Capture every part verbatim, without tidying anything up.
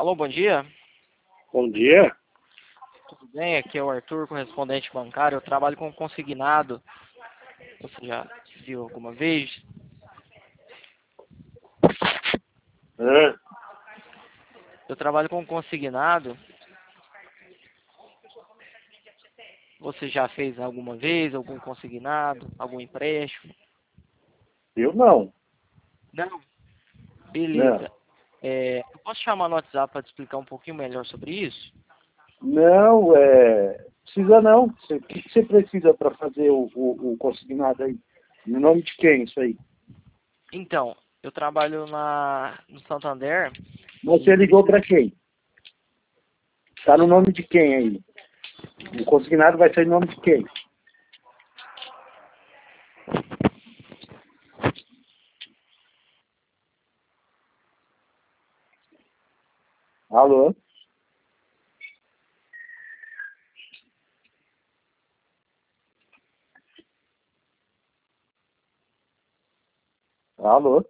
Alô, bom dia. Bom dia. Tudo bem? Aqui é o Arthur, correspondente bancário. Eu trabalho com consignado. Você já viu alguma vez? É. Eu trabalho com consignado. Você já fez alguma vez algum consignado, algum empréstimo? Eu não. Não? Não. Beleza. É, eu posso chamar no WhatsApp para te explicar um pouquinho melhor sobre isso? Não, é. Precisa não. Cê- O que que você precisa para fazer o, o, o consignado aí? No nome de quem isso aí? Então, eu trabalho na, no Santander Mas e você ligou preciso... para quem? Tá no nome de quem aí? O consignado vai ser em nome de quem? Alô? Alô?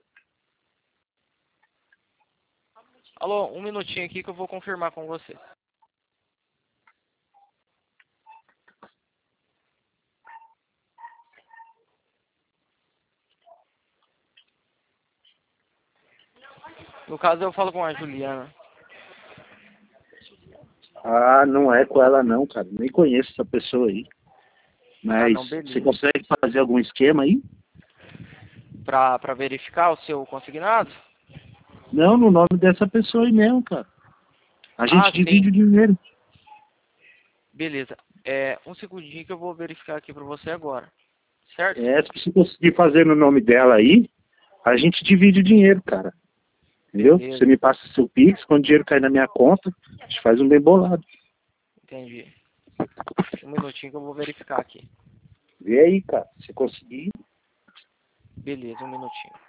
Alô, um minutinho aqui que eu vou confirmar com você. No caso, eu falo com a Juliana. Ah, não é com ela não, cara. Nem conheço essa pessoa aí. Ah, Mas não, você beleza. consegue fazer algum esquema aí? Para para verificar o seu consignado? Não, no nome dessa pessoa aí mesmo, cara. A gente Ah, divide sim. o dinheiro. Beleza. É, um segundinho que eu vou verificar aqui para você agora. Certo? É, se você conseguir fazer no nome dela aí, a gente divide o dinheiro, cara. Entendeu? Você Beleza. me passa seu Pix, quando o dinheiro cair na minha conta, a gente faz um bem bolado. Entendi. Um minutinho que eu vou verificar aqui. Vê aí, cara. Se conseguir. Beleza, um minutinho.